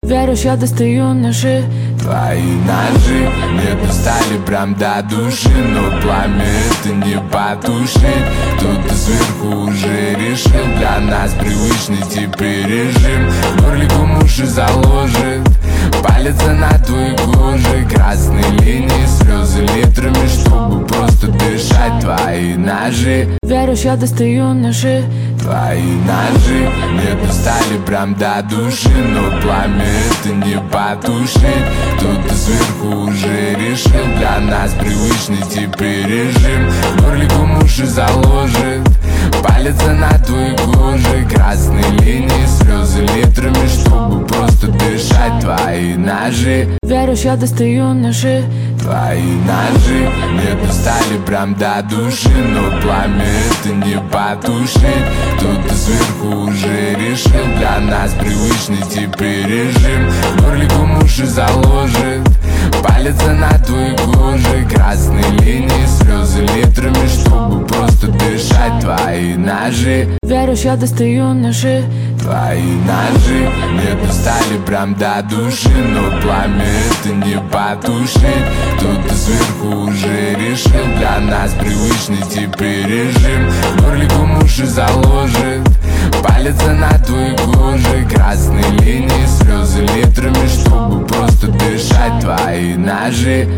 Веришь, я достаю ножи. Твои ножи мне достали прям до души, но пламя это не потушить. Кто-то сверху уже решил, для нас привычный теперь режим. В горле уши заложит, палится на твоей коже. Красные линии, слезы литрами, чтобы просто дышать. Твои ножи, Веришь, я достаю ножи. твои ножи мне достали прям до души, но пламя это не потушить. Кто-то сверху уже решил, для нас привычный теперь режим. В горле уши заложит, палится на твоей коже. Красные линии, слезы литрами, чтобы просто дышать. Твои ножи, Веришь, я достаю ножи. твои ножи мне достали прям до души, но пламя это не потушить. Кто-то сверху уже решил, для нас привычный теперь режим. В горле уши заложит, палится на твоей коже. Красные линии, слезы литрами, чтобы просто дышать. Твои ножи, Веришь, я достаю ножи. твои ножи мне достали прям до души, но пламя это не потушить. Кто-то сверху уже решил, для нас привычный теперь режим. В горле уши заложит, палится на твоей коже. Красные линии, слезы литрами, чтобы просто дышать. Твои ножи.